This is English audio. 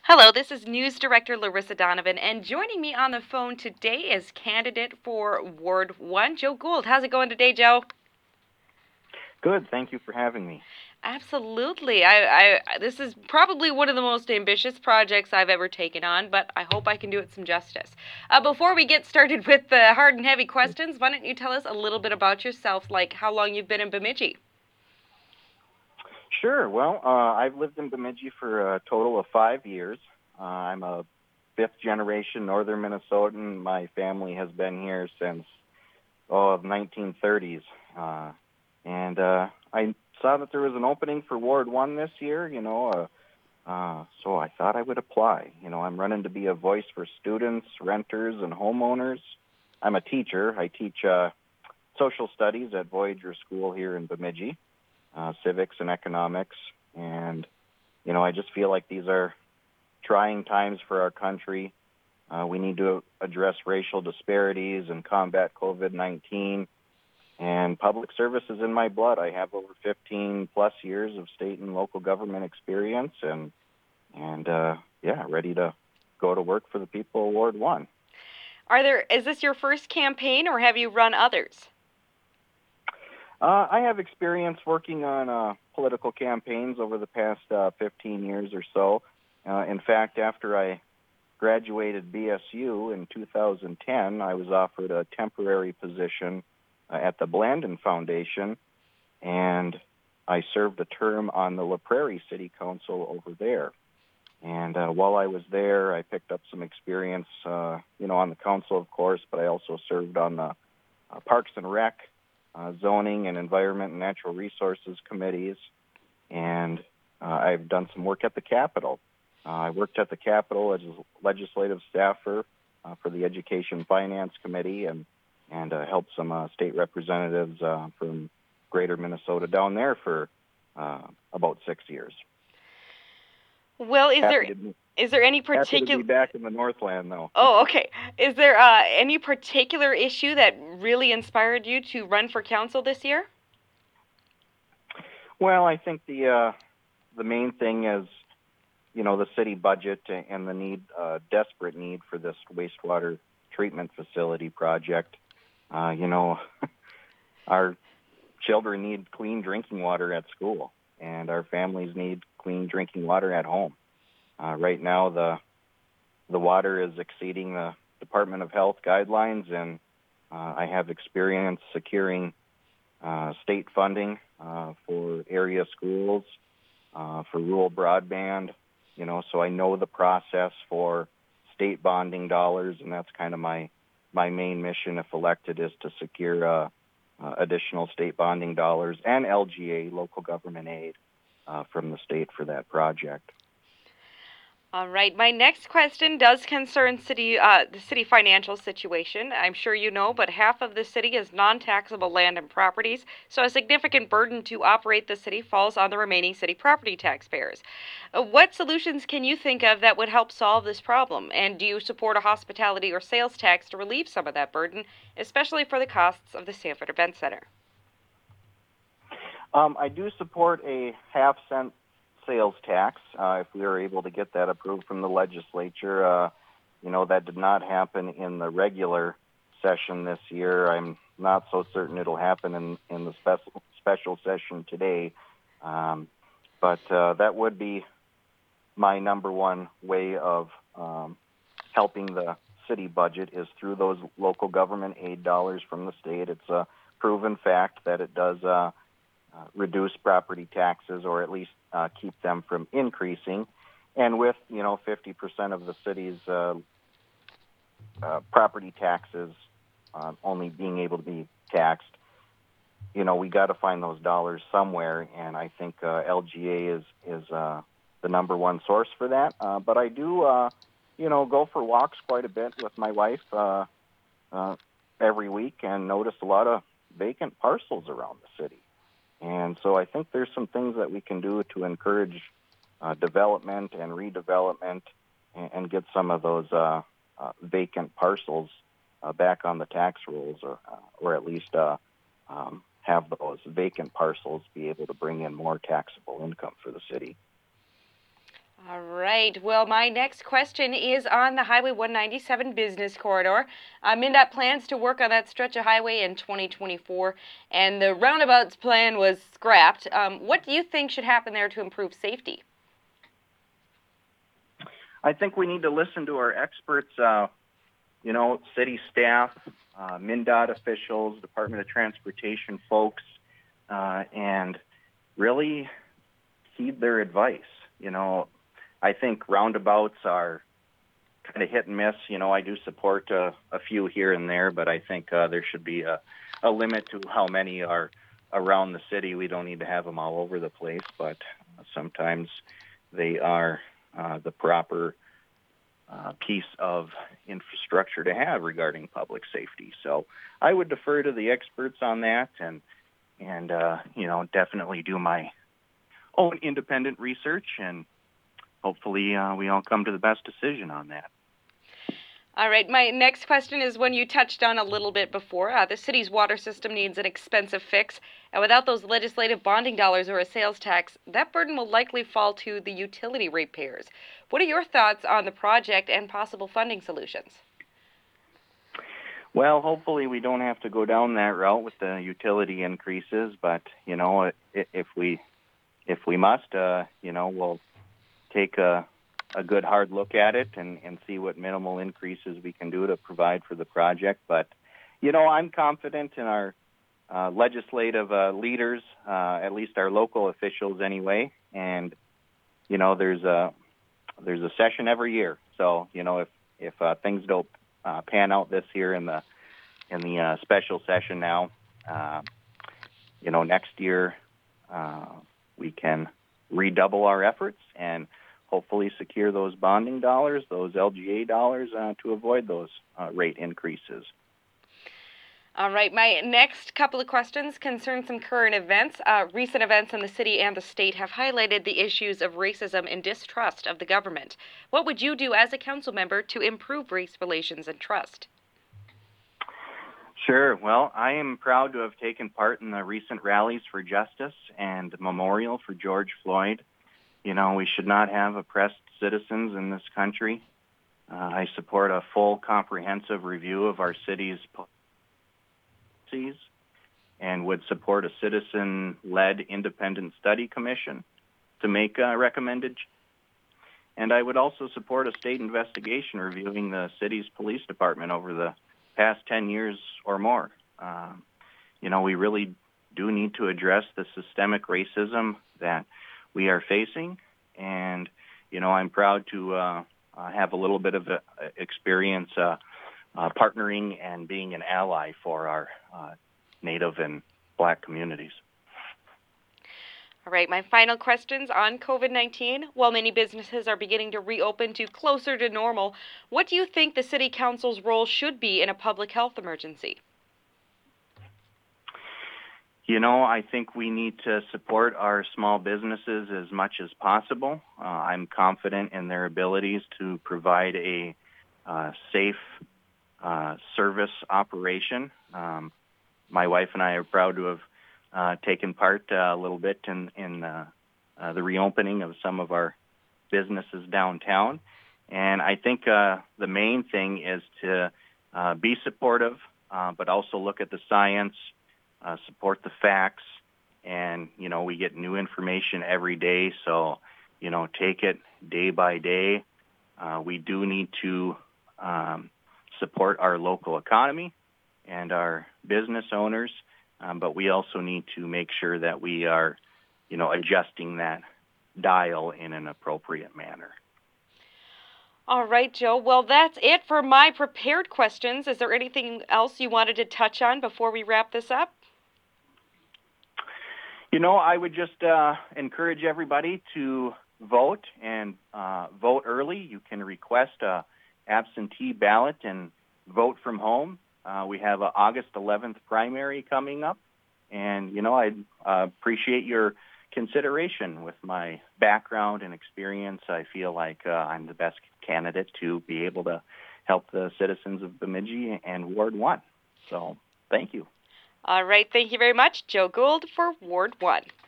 Hello, this is News Director Larissa Donovan, and joining me on the phone today is candidate for Ward 1, Joe Gould. How's it going today, Joe? Good. Thank you for having me. Absolutely. This is probably one of the most ambitious projects I've ever taken on, but I hope I can do it some justice. Before we get started with the hard and heavy questions, why don't you tell us a little bit about yourself, like how long you've been in Bemidji? Sure. Well, I've lived in Bemidji for a total of 5 years. I'm a fifth generation Northern Minnesotan. My family has been here since the 1930s, and I saw that there was an opening for Ward One this year. So I thought I would apply. I'm running to be a voice for students, renters, and homeowners. I'm a teacher. I teach social studies at Voyager School here in Bemidji. Civics and economics. And, I just feel like these are trying times for our country. We need to address racial disparities and combat COVID-19. And public service is in my blood. I have over 15 plus years of state and local government experience and ready to go to work for the people of Ward 1. Is this your first campaign or have you run others? I have experience working on political campaigns over the past 15 years or so. In fact, after I graduated BSU in 2010, I was offered a temporary position at the Blandin Foundation, and I served a term on the La Prairie City Council over there. And while I was there, I picked up some experience, on the council, of course, but I also served on the Parks and Rec, zoning and environment and natural resources committees, and I've done some work at the Capitol. I worked at the Capitol as a legislative staffer for the Education Finance Committee and helped some state representatives from Greater Minnesota down there for about 6 years. Well, is there any Happy to particular be back in the Northland, though. Oh, okay. Is there any particular issue that really inspired you to run for council this year? Well, I think the main thing is, the city budget and the desperate need for this wastewater treatment facility project. Our children need clean drinking water at school, and our families need clean drinking water at home. Right now, the water is exceeding the Department of Health guidelines, and I have experience securing state funding for area schools, for rural broadband, so I know the process for state bonding dollars, and that's kind of my main mission if elected, is to secure additional state bonding dollars and LGA, local government aid, from the state for that project. All right. My next question does concern the city financial situation. I'm sure you know, but half of the city is non-taxable land and properties, so a significant burden to operate the city falls on the remaining city property taxpayers. What solutions can you think of that would help solve this problem? And do you support a hospitality or sales tax to relieve some of that burden, especially for the costs of the Sanford Event Center? I do support a half-cent sales tax if we are able to get that approved from the legislature. That did not happen in the regular session this year. I'm not so certain it'll happen in the special session today. But that would be my number one way of helping the city budget, is through those local government aid dollars from the state. It's a proven fact that it does reduce property taxes, or at least keep them from increasing. And with 50% of the city's property taxes only being able to be taxed, we got to find those dollars somewhere. And I think LGA is the number one source for that. But I do go for walks quite a bit with my wife every week, and notice a lot of vacant parcels around the city. And so I think there's some things that we can do to encourage development and redevelopment, and get some of those vacant parcels back on the tax rolls, or at least have those vacant parcels be able to bring in more taxable income for the city. All right. Well, my next question is on the Highway 197 business corridor. MnDOT plans to work on that stretch of highway in 2024, and the roundabouts plan was scrapped. What do you think should happen there to improve safety? I think we need to listen to our experts, city staff, MnDOT officials, Department of Transportation folks, and really heed their advice. I think roundabouts are kind of hit and miss. I do support a few here and there, but I think there should be a limit to how many are around the city. We don't need to have them all over the place, but sometimes they are the proper piece of infrastructure to have regarding public safety. So I would defer to the experts on that, and definitely do my own independent research, and hopefully we all come to the best decision on that. All right, my next question is one you touched on a little bit before. The city's water system needs an expensive fix, and without those legislative bonding dollars or a sales tax, that burden will likely fall to the utility ratepayers. What are your thoughts on the project and possible funding solutions? Well, hopefully we don't have to go down that route with the utility increases, but if we must, we'll take a good hard look at it and see what minimal increases we can do to provide for the project. But, I'm confident in our legislative leaders, at least our local officials anyway. And, there's a session every year. So, if things don't pan out this year in the special session now, next year we can redouble our efforts and hopefully secure those bonding dollars, those LGA dollars, to avoid those rate increases. All right, my next couple of questions concern some current events. Recent events in the city and the state have highlighted the issues of racism and distrust of the government. What would you do as a council member to improve race relations and trust? Sure. Well, I am proud to have taken part in the recent rallies for justice and memorial for George Floyd. We should not have oppressed citizens in this country. I support a full, comprehensive review of our city's policies and would support a citizen-led independent study commission to make recommended. And I would also support a state investigation reviewing the city's police department over the past 10 years or more. We really do need to address the systemic racism that we are facing. And, I'm proud to have a little bit of experience partnering and being an ally for our Native and Black communities. All right, my final questions on COVID-19. While many businesses are beginning to reopen to closer to normal, what do you think the City Council's role should be in a public health emergency? I think we need to support our small businesses as much as possible. I'm confident in their abilities to provide a safe service operation. My wife and I are proud to have taken part a little bit in the reopening of some of our businesses downtown. And I think the main thing is to be supportive, but also look at the science, support the facts, and, we get new information every day. So, take it day by day. We do need to support our local economy and our business owners, but we also need to make sure that we are, adjusting that dial in an appropriate manner. All right, Joe. Well, that's it for my prepared questions. Is there anything else you wanted to touch on before we wrap this up? I would just encourage everybody to vote and vote early. You can request a absentee ballot and vote from home. We have an August 11th primary coming up, and, I appreciate your consideration. With my background and experience, I feel like I'm the best candidate to be able to help the citizens of Bemidji and Ward 1. So, thank you. All right, thank you very much, Joe Gould for Ward 1.